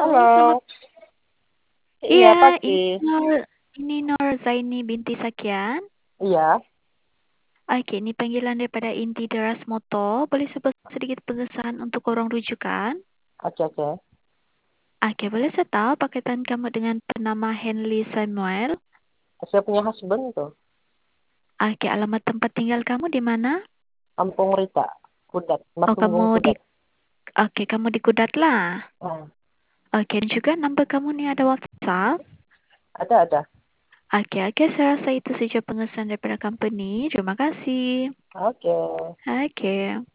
Halo, selamat. Halo, iya Iya, pagi. ini Nur Zaini binti Sakian. Iya, Oke, ini panggilan daripada Inti Deras Motor. Boleh sebut sedikit pengesahan untuk orang rujukan? oke oke. Oke, boleh saya tahu pakaian kamu dengan penama Henley Samuel? Saya punya husband tuh, Oke, alamat tempat tinggal kamu di mana? Kampung Rita, Kudat, Oh, Martembung Kudat. kamu di Kudat lah. Nah, Oke, dan juga number kamu ni ada WhatsApp? ada. Oke, saya rasa itu saja pengesahan daripada company. Terima kasih. Oke. Oke.